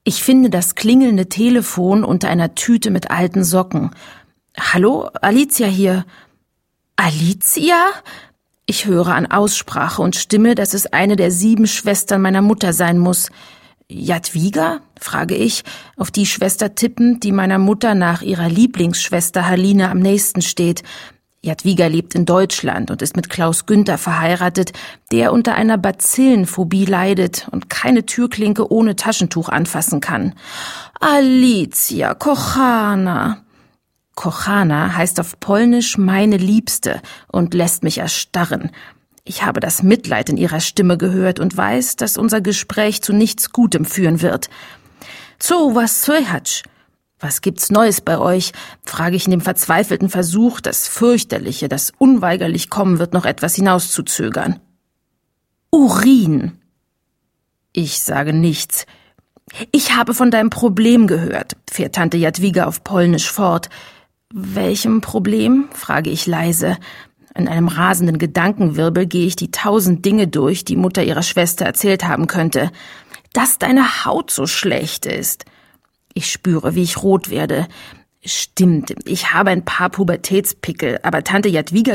Ich finde das klingelnde Telefon unter einer Tüte mit alten Socken. »Hallo, Alicia hier.« »Alicia?« Ich höre an Aussprache und Stimme, dass es eine der 7 Schwestern meiner Mutter sein muss. »Jadwiga?« frage ich, auf die Schwester tippend, die meiner Mutter nach ihrer Lieblingsschwester Haline am nächsten steht. Jadwiga lebt in Deutschland und ist mit Klaus Günther verheiratet, der unter einer Bazillenphobie leidet und keine Türklinke ohne Taschentuch anfassen kann. »Alicia, kochana.« Kochana heißt auf Polnisch »meine Liebste« und lässt mich erstarren. Ich habe das Mitleid in ihrer Stimme gehört und weiß, dass unser Gespräch zu nichts Gutem führen wird. »Co was słychać?« »Was gibt's Neues bei euch?« frage ich in dem verzweifelten Versuch, das Fürchterliche, das unweigerlich kommen wird, noch etwas hinauszuzögern. »Urin.« Ich sage nichts. »Ich habe von deinem Problem gehört«, fährt Tante Jadwiga auf Polnisch fort. »Welchem Problem?« frage ich leise. In einem rasenden Gedankenwirbel gehe ich die 1000 Dinge durch, die Mutter ihrer Schwester erzählt haben könnte. »Dass deine Haut so schlecht ist.« Ich spüre, wie ich rot werde. Stimmt, ich habe ein paar Pubertätspickel, aber Tante Jadwiga